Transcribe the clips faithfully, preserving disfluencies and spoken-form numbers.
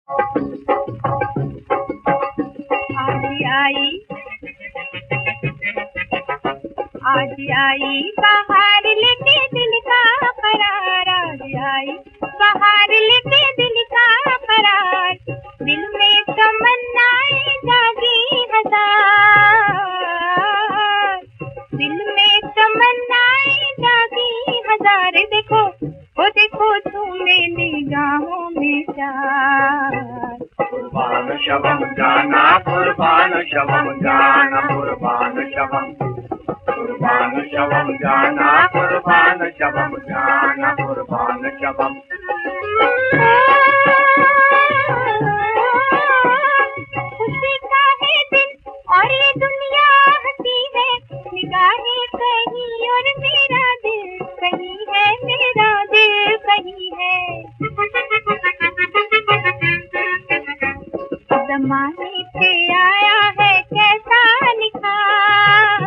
आज आई आज आई बाहर लेके दिल का करार, आज आई बाहर लेके दिल का करार। दिल में तमन्नाएं जागी हजार, दिल में तमन्नाएं जागी हजार। देखो वो देखो तुम्हें निगाहों में प्यार। कुर्बान शवम जाना, कुर्बान शवम जाना, कुर्बान शवम, कुर्बान शवम जाना, कुर्बान शवम जाना, कुर्बान शवम। खुशी का है दिन और ये दुनिया हंसी है, निगाहें कहीं और मेरा दिल कहीं है, मेरा दिल कहीं है। ज़माने पे आया है कैसा निखार,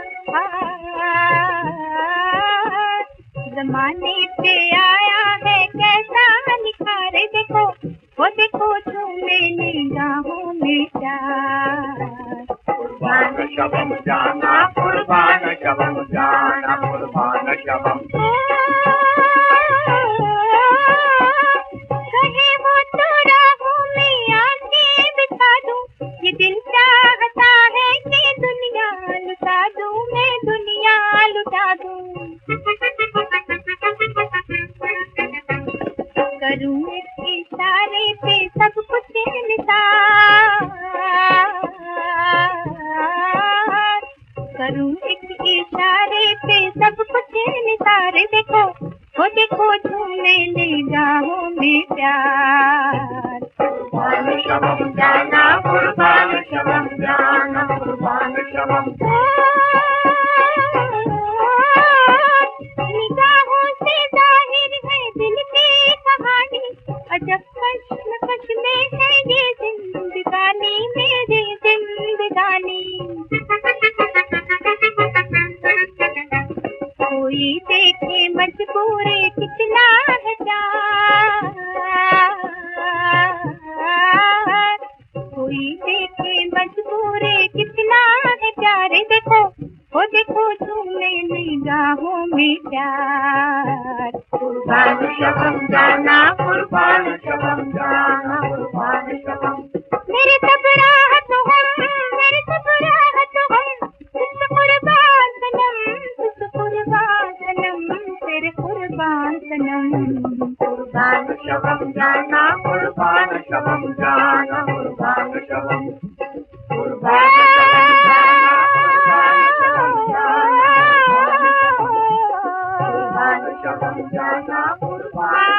ज़माने पे आया है कैसा निखार। देखो वो देखो तुम्हें निगाहों में प्यार। कुर्बान शवम जाना, कुर्बान शवम जाना, कुर्बान शवम। कहे वो तो राहों में आके बिता दूं, ये दिल चाहता है कि दुनिया लुटा दूं, मैं दुनिया लुटा दूं। करूं एक इशारे पे सब कुछ निसार, करूं एक इशारे पे सब कुछ निसार। देखो वो देखो तुम्हें निगाहों में प्यार। कुर्बान शवम जाना, कुर्बान शवम जाना, कुर्बान शवम। निगाहों से जाहिर है दिल की कहानी, अजब कश्मकश में है ये जिंदगानी, मेरी जिंदगानी। कोई देखे मजबूरी कितना है प्यार, कोई देखे मजबूरी कितना है प्यार। देखो वो देखो तुम्हें निगाहों में प्यार। कुर्बान शवम जाना, कुर्बान शवम जाना, कुर्बान शवम। मेरे सब राहत हम, मेरे सब राहत हम, तुझ कुर्बान सनम, तुझ कुर्बान सनम, तेरे कुर्बान सनम। कुर्बान शवम जाना, कुर्बान शवम जाना, कुर्बान शवम। कुर्बान शवम जाना, कुर्बान शवम जाना, कुर्बान शवम जाना, कुर्बान।